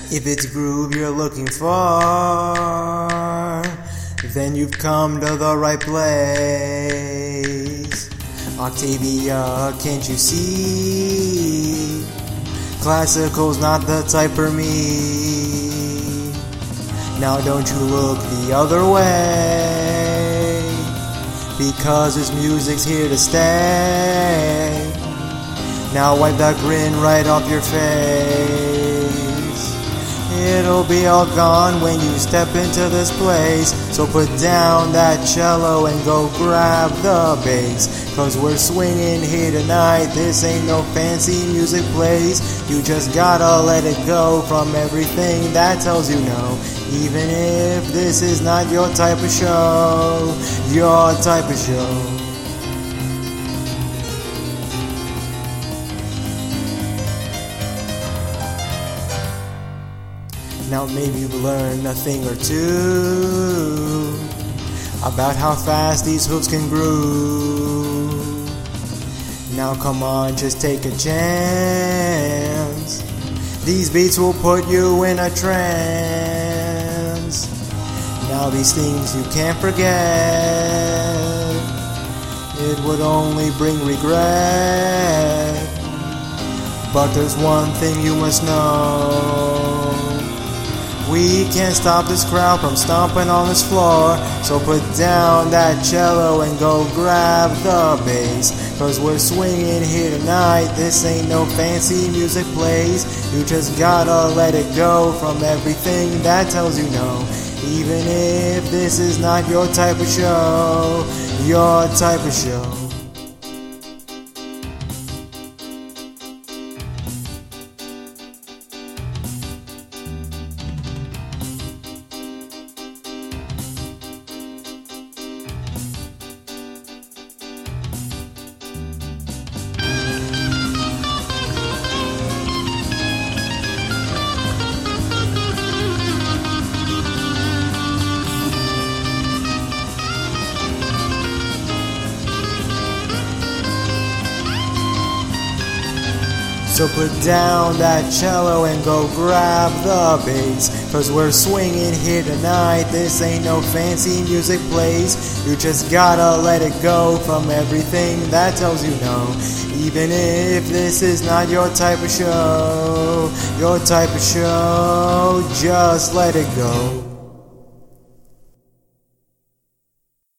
If it's groove you're looking for, then you've come to the right place. Octavia, can't you see? Classical's not the type for me. Now don't you look the other way, because this music's here to stay. Now wipe that grin right off your face. It'll be all gone when you step into this place. So put down that cello and go grab the bass, 'cause we're swinging here tonight. This ain't no fancy music place. You just gotta let it go from everything that tells you no. Even if this is not your type of show, your type of show. Now maybe you've learned a thing or two about how fast these hooves can groove. Now come on, just take a chance. These beats will put you in a trance. Now these things you can't forget. It would only bring regret. But there's one thing you must know. We can't stop this crowd from stomping on this floor. So put down that cello and go grab the bass, 'cause we're swinging here tonight. This ain't no fancy music place. You just gotta let it go from everything that tells you no. Even if this is not your type of show, your type of show. So put down that cello and go grab the bass, 'cause we're swinging here tonight. This ain't no fancy music place. You just gotta let it go from everything that tells you no. Even if this is not your type of show, your type of show, just let it go.